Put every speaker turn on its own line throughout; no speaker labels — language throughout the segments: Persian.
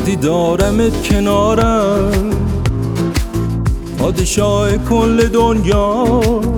وقتی دارمت کنارم، پادشاه کل دنیا،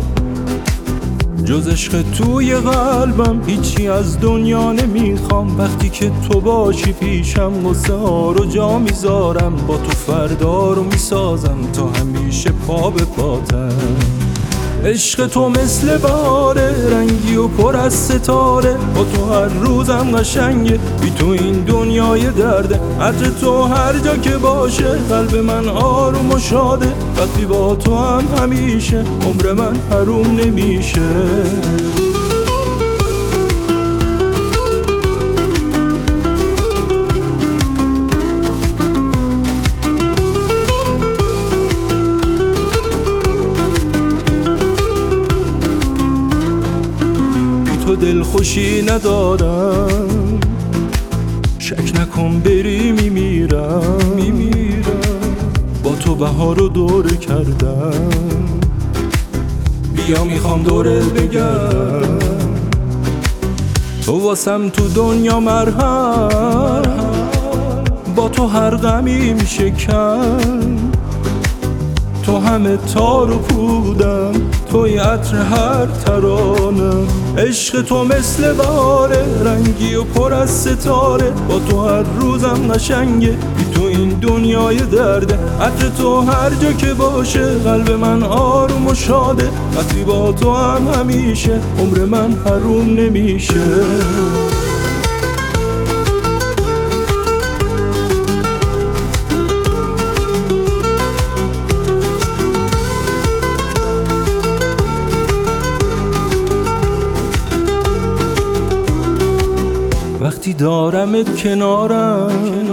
جز عشق توی قلبم هیچی از دنیا نمیخوام. وقتی که تو باشی پیشم غصه ها رو جا میذارم، با تو فردا رو میسازم تا همیشه پا به پاتم. عشق تو مثل بهاره، رنگی و پر از ستاره، با تو هر روزم قشنگه، بی تو این دنیای درده. عطر تو هر جا که باشه قلب من آروم و شاده، وقتی با تو هم همیشه عمر من حروم نمیشه. تو دلخوشی ندارم، شک نکن بری میمیرم. با تو بهار رو دوره کردم، بیا میخوام دوره بگم. تو واسم تو دنیا مرهم، با تو هر غمی میشه کم. تو همه تار و پودم، توی عطر هر ترانم. عشق تو مثل بهاره، رنگی و پر از ستاره، با تو هر روزم قشنگه، بی تو این دنیای درده. عطر تو هر جا که باشه قلب من آروم و شاده، وقتی با تو هم همیشه عمر من حروم نمیشه. وقتی دارمت کنارم،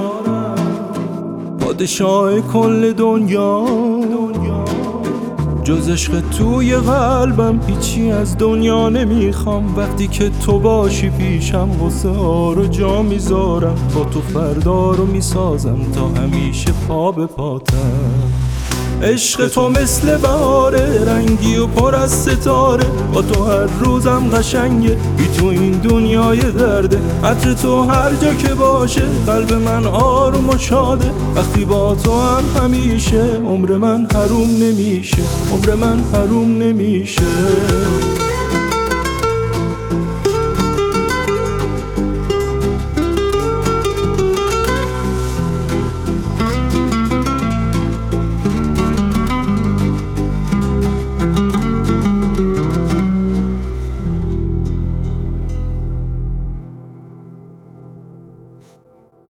پادشاه کل دنیا، جز عشق توی قلبم هیچی از دنیا نمیخوام. وقتی که تو باشی پیشم غصه ها رو جا میذارم، با تو فردا رو میسازم تا همیشه پا به پاتم. عشق تو مثل بهاره، رنگی و پر از ستاره، با تو هر روزم قشنگه، بی تو این دنیای درده. عطر تو هر جا که باشه قلب من آروم و شاده، وقتی با تو هم همیشه عمر من حروم نمیشه، عمر من حروم نمیشه.